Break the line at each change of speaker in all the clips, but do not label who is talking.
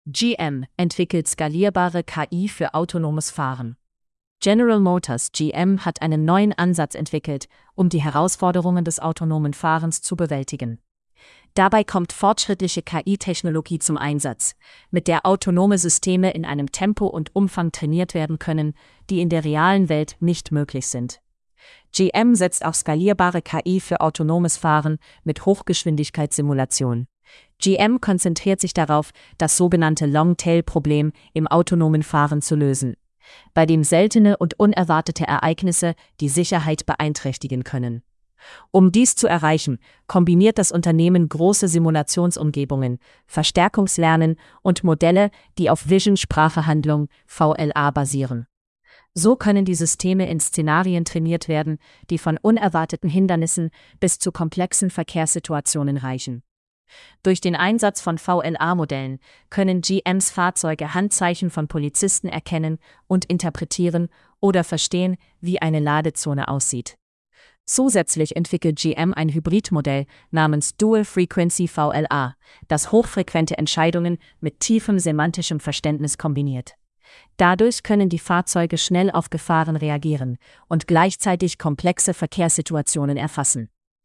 GM entwickelt skalierbare KI für autonomes Fahren. General Motors (GM) hat einen neuen Ansatz entwickelt, um die Herausforderungen des autonomen Fahrens zu bewältigen. Dabei kommt fortschrittliche KI-Technologie zum Einsatz, mit der autonome Systeme in einem Tempo und Umfang trainiert werden können, die in der realen Welt nicht möglich sind. GM setzt auf skalierbare KI für autonomes Fahren mit Hochgeschwindigkeitssimulation. GM konzentriert sich darauf, das sogenannte Long-Tail-Problem im autonomen Fahren zu lösen, bei dem seltene und unerwartete Ereignisse die Sicherheit beeinträchtigen können. Um dies zu erreichen, kombiniert das Unternehmen große Simulationsumgebungen, Verstärkungslernen und Modelle, die auf Vision-Sprachverhandlung (VLA) basieren. So können die Systeme in Szenarien trainiert werden, die von unerwarteten Hindernissen bis zu komplexen Verkehrssituationen reichen. Durch den Einsatz von VLA-Modellen können GMs Fahrzeuge Handzeichen von Polizisten erkennen und interpretieren oder verstehen, wie eine Ladezone aussieht. Zusätzlich entwickelt GM ein Hybridmodell namens Dual Frequency VLA, das hochfrequente Entscheidungen mit tiefem semantischem Verständnis kombiniert. Dadurch können die Fahrzeuge schnell auf Gefahren reagieren und gleichzeitig komplexe Verkehrssituationen erfassen.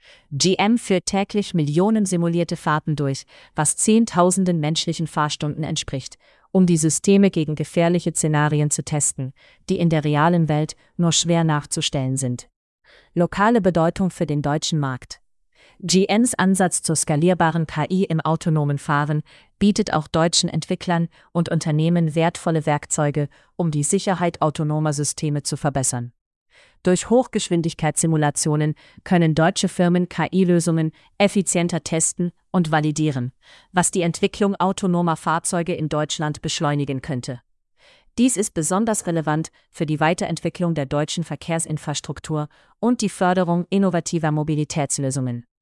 GM führt täglich Millionen simulierte Fahrten durch, was Zehntausenden menschlichen Fahrstunden entspricht, um die Systeme gegen gefährliche Szenarien zu testen, die in der realen Welt nur schwer nachzustellen sind. Lokale Bedeutung für den deutschen Markt. GMs Ansatz zur skalierbaren KI im autonomen Fahren bietet auch deutschen Entwicklern und Unternehmen wertvolle Werkzeuge, um die Sicherheit autonomer Systeme zu verbessern. Durch Hochgeschwindigkeitssimulationen können deutsche Firmen KI-Lösungen effizienter testen und validieren, was die Entwicklung autonomer Fahrzeuge in Deutschland beschleunigen könnte. Dies ist besonders relevant für die Weiterentwicklung der deutschen Verkehrsinfrastruktur und die Förderung innovativer Mobilitätslösungen.